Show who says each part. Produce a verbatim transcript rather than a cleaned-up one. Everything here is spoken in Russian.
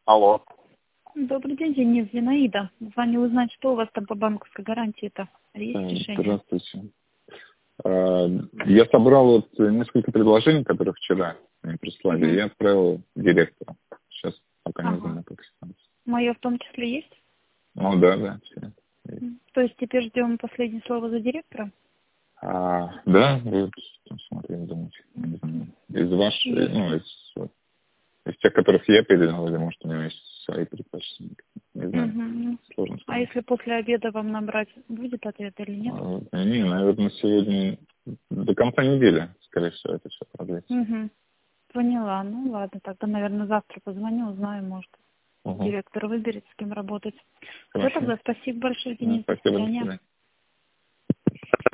Speaker 1: Алло.
Speaker 2: Добрый день, Денис, Зинаида. Звоню узнать, что у вас там по банковской гарантии-то? Есть решение?
Speaker 1: Здравствуйте. А, Я собрал вот несколько предложений, которые вчера мне прислали,
Speaker 2: Мгм.
Speaker 1: и я отправил директору. Сейчас пока не
Speaker 2: Ага.
Speaker 1: знаю, как ситуация.
Speaker 2: Мое в том числе есть?
Speaker 1: Ну да, да, все.
Speaker 2: М. То есть теперь ждем последнее слово за директора?
Speaker 1: А, да, вот, там смотрю, думайте, не знаю. Из ваших,
Speaker 2: Есть.
Speaker 1: ну, из, вот, из тех, которых я передал, или может у него есть свои предпочтения. Не знаю,
Speaker 2: Мгм.
Speaker 1: сложно
Speaker 2: А
Speaker 1: сказать.
Speaker 2: если после обеда вам набрать, будет ответ или нет?
Speaker 1: А, Не, наверное, сегодня до конца недели, скорее всего, это все продлится.
Speaker 2: Угу. Поняла. Ну ладно, тогда, наверное, завтра позвоню, узнаю, может,
Speaker 1: Угу.
Speaker 2: директор выберет, с кем работать. Все,
Speaker 1: Хорошо.
Speaker 2: тогда спасибо большое,
Speaker 1: Да,
Speaker 2: Денис, до
Speaker 1: спасибо, до
Speaker 2: свидания.
Speaker 1: свидания.